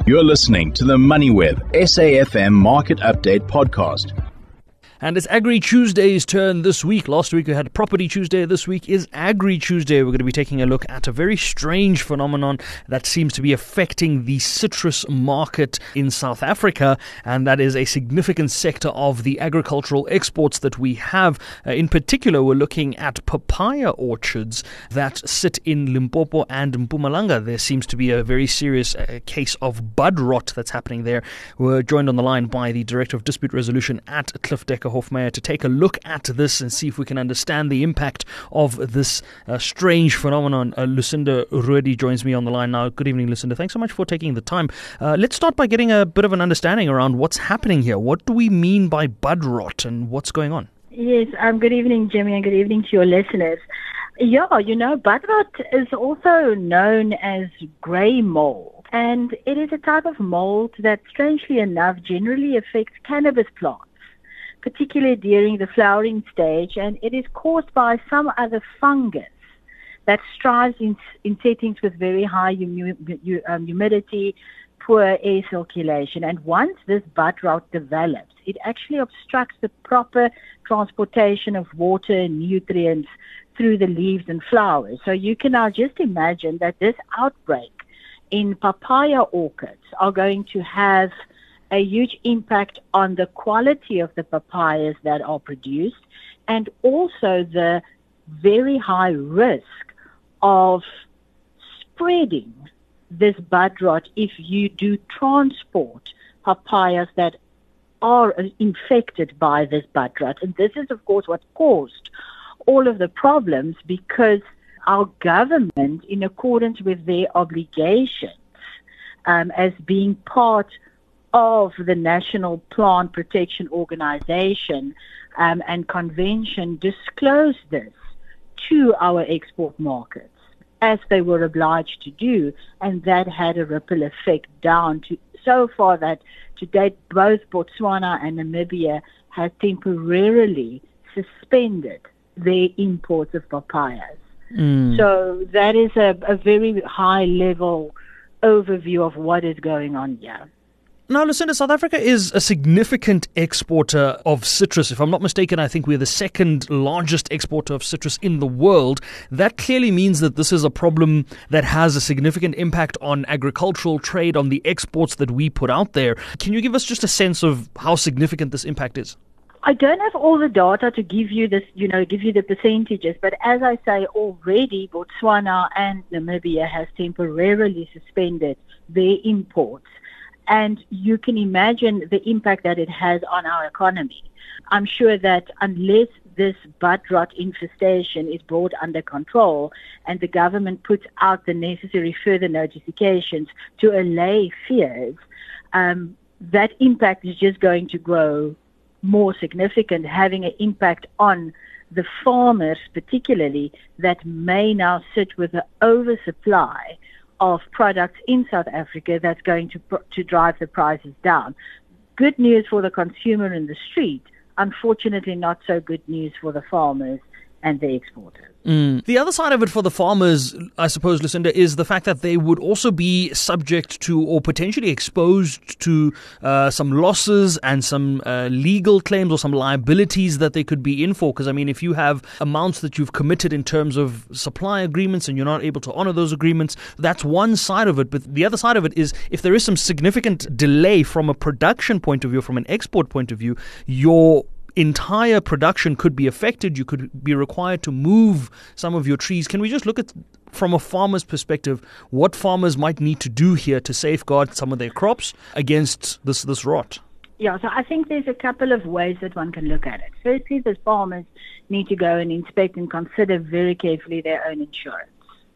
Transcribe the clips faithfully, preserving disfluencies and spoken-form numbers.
You're listening to the MoneyWeb S A F M Market Update Podcast. And it's Agri Tuesday's turn this week. Last week we had Property Tuesday. This week is Agri Tuesday. We're going to be taking a look at a very strange phenomenon that seems to be affecting the citrus market in South Africa, and that is a significant sector of the agricultural exports that we have. Uh, in particular, we're looking at papaya orchards that sit in Limpopo and Mpumalanga. There seems to be a very serious uh, case of bud rot that's happening there. We're joined on the line by the Director of Dispute Resolution at Cliff Decker Hofmeyer to take a look at this and see if we can understand the impact of this uh, strange phenomenon. Uh, Lucinda Ruedi joins me on the line now. Good evening, Lucinda. Thanks so much for taking the time. Uh, let's start by getting a bit of an understanding around what's happening here. What do we mean by bud rot and what's going on? Yes, um, good evening, Jimmy, and good evening to your listeners. Yeah, you know, bud rot is also known as grey mold, and it is a type of mold that, strangely enough, generally affects cannabis plants, particularly during the flowering stage, and it is caused by some other fungus that strives in, in settings with very high humi- um, humidity, poor air circulation. And once this bud rot develops, it actually obstructs the proper transportation of water and nutrients through the leaves and flowers. So you can now just imagine that this outbreak in papaya orchards are going to have a huge impact on the quality of the papayas that are produced, and also the very high risk of spreading this bud rot if you do transport papayas that are infected by this bud rot. And this is, of course, what caused all of the problems, because our government, in accordance with their obligations um, as being part of the National Plant Protection Organization um, and Convention, disclosed this to our export markets, as they were obliged to do, and that had a ripple effect down to so far that to date both Botswana and Namibia have temporarily suspended their imports of papayas. Mm. So that is a, a very high level overview of what is going on here. Now, Lucinda, South Africa is a significant exporter of citrus. If I'm not mistaken, I think we're the second largest exporter of citrus in the world. That clearly means that this is a problem that has a significant impact on agricultural trade, on the exports that we put out there. Can you give us just a sense of how significant this impact is? I don't have all the data to give you this, you know, give you the percentages, but as I say, already Botswana and Namibia has temporarily suspended their imports. And you can imagine the impact that it has on our economy. I'm sure that unless this bud rot infestation is brought under control and the government puts out the necessary further notifications to allay fears, um, that impact is just going to grow more significant, having an impact on the farmers particularly that may now sit with an oversupply of products in South Africa that's going to to drive the prices down. Good news for the consumer in the street, unfortunately not so good news for the farmers and the exporters. Mm. The other side of it for the farmers, I suppose, Lucinda, is the fact that they would also be subject to or potentially exposed to uh, some losses and some uh, legal claims or some liabilities that they could be in for. Because, I mean, if you have amounts that you've committed in terms of supply agreements and you're not able to honor those agreements, that's one side of it. But the other side of it is if there is some significant delay from a production point of view, from an export point of view, your entire production could be affected. You could be required to move some of your trees. Can we just look at, from a farmer's perspective, what farmers might need to do here to safeguard some of their crops against this, this rot? Yeah, so I think there's a couple of ways that one can look at it. Firstly, the farmers need to go and inspect and consider very carefully their own insurance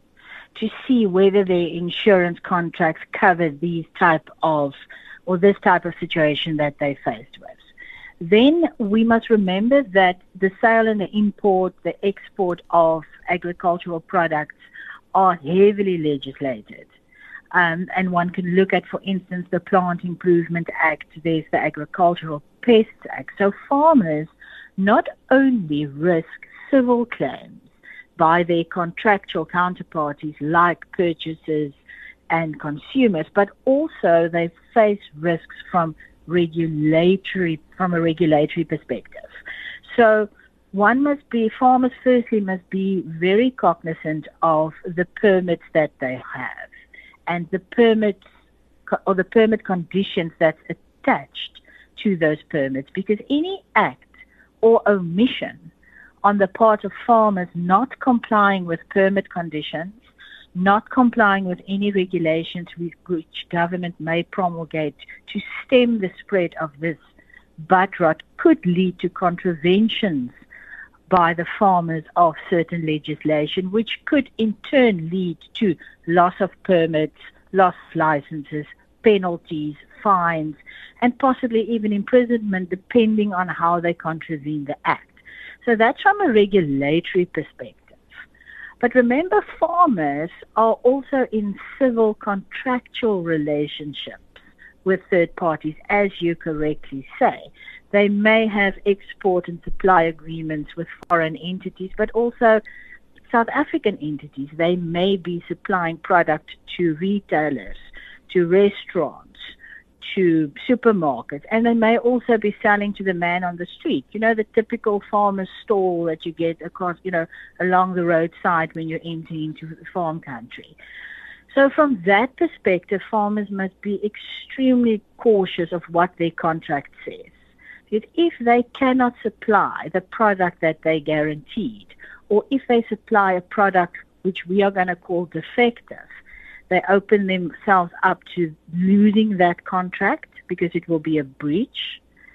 to see whether their insurance contracts cover these type of, or this type of situation that they faced with. Then we must remember that the sale and the import, the export of agricultural products are heavily legislated. Um, and one can look at, for instance, the Plant Improvement Act, there's the Agricultural Pests Act. So farmers not only risk civil claims by their contractual counterparties like purchasers and consumers, but also they face risks from regulatory, from a regulatory perspective. So one must be, farmers firstly must be very cognizant of the permits that they have and the permits or the permit conditions that's attached to those permits, because any act or omission on the part of farmers not complying with permit conditions, not complying with any regulations which government may promulgate to stem the spread of this bud rot could lead to contraventions by the farmers of certain legislation, which could in turn lead to loss of permits, loss of licenses, penalties, fines, and possibly even imprisonment, depending on how they contravene the act. So that's from a regulatory perspective. But remember, farmers are also in civil contractual relationships with third parties, as you correctly say. They may have export and supply agreements with foreign entities, but also South African entities. They may be supplying product to retailers, to restaurants, to supermarkets, and they may also be selling to the man on the street. You know, the typical farmer's stall that you get across, you know, along the roadside when you're entering into the farm country. So from that perspective, farmers must be extremely cautious of what their contract says. Because if they cannot supply the product that they guaranteed, or if they supply a product which we are going to call defective, they open themselves up to losing that contract because it will be a breach,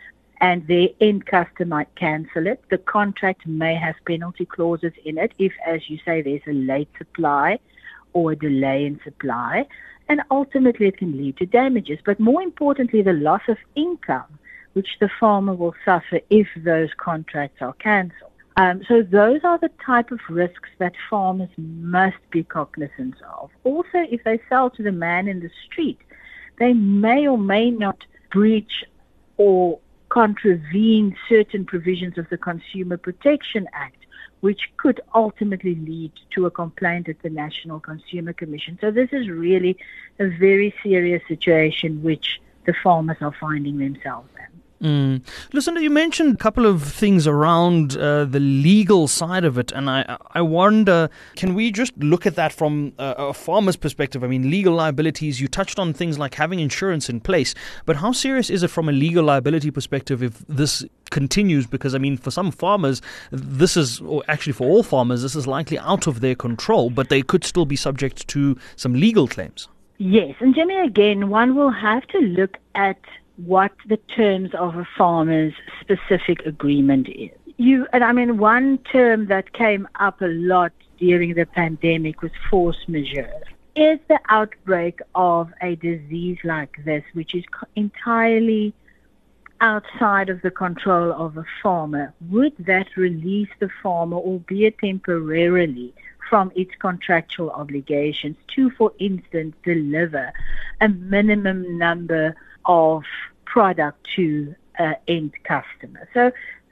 and their end customer might cancel it. The contract may have penalty clauses in it if, as you say, there's a late supply or a delay in supply, and ultimately it can lead to damages. But more importantly, the loss of income, which the farmer will suffer if those contracts are cancelled. Um, so those are the type of risks that farmers must be cognizant of. Also, if they sell to the man in the street, they may or may not breach or contravene certain provisions of the Consumer Protection Act, which could ultimately lead to a complaint at the National Consumer Commission. So this is really a very serious situation which the farmers are finding themselves in. Mm. Lucinda, you mentioned a couple of things around uh, the legal side of it, and I I wonder, can we just look at that from a, a farmer's perspective? I mean, legal liabilities, you touched on things like having insurance in place, but how serious is it from a legal liability perspective if this continues? Because, I mean, for some farmers, this is, or actually for all farmers, this is likely out of their control, but they could still be subject to some legal claims. Yes, and Jimmy, again, one will have to look at what the terms of a farmer's specific agreement is. You, and I mean, one term that came up a lot during the pandemic was force majeure. Is the outbreak of a disease like this, which is entirely outside of the control of a farmer, would that release the farmer, albeit temporarily, from its contractual obligations to, for instance, deliver a minimum number of product to uh, end customer? So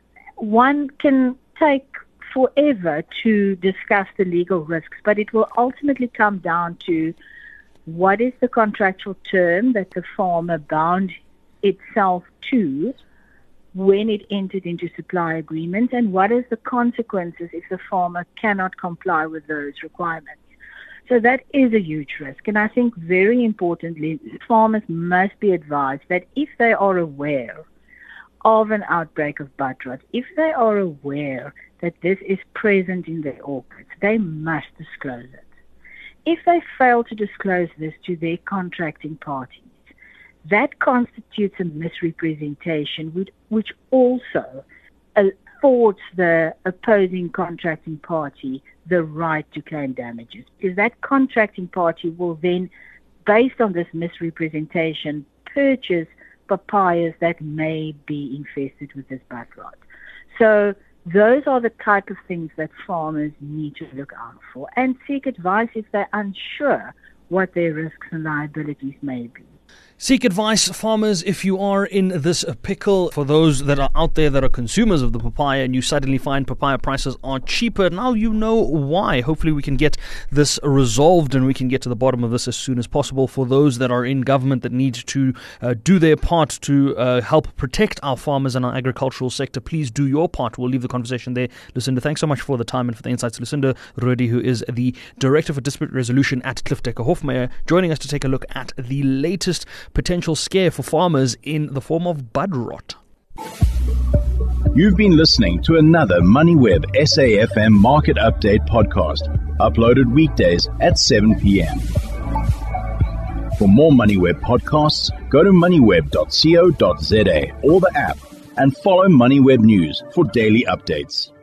one can take forever to discuss the legal risks, but it will ultimately come down to what is the contractual term that the farmer bound itself to when it entered into supply agreements, and what is the consequences if the farmer cannot comply with those requirements. So that is a huge risk. And I think very importantly, farmers must be advised that if they are aware of an outbreak of bud rot, if they are aware that this is present in their orchards, they must disclose it. If they fail to disclose this to their contracting parties, that constitutes a misrepresentation, which also affords the opposing contracting party the right to claim damages, because that contracting party will then, based on this misrepresentation, purchase papayas that may be infested with this bud rot. So those are the type of things that farmers need to look out for and seek advice if they're unsure what their risks and liabilities may be. Seek advice, farmers, if you are in this pickle. For those that are out there that are consumers of the papaya and you suddenly find papaya prices are cheaper, now you know why. Hopefully we can get this resolved and we can get to the bottom of this as soon as possible. For those that are in government that need to uh, do their part to uh, help protect our farmers and our agricultural sector, please do your part. We'll leave the conversation there. Lucinda, thanks so much for the time and for the insights. Lucinda Rudi, who is the Director for Dispute Resolution at Cliff Decker Hofmeyer, joining us to take a look at the latest potential scare for farmers in the form of bud rot. You've been listening to another MoneyWeb S A F M Market Update podcast, uploaded weekdays at seven p.m. For more MoneyWeb podcasts, go to moneyweb dot co dot za or the app and follow MoneyWeb News for daily updates.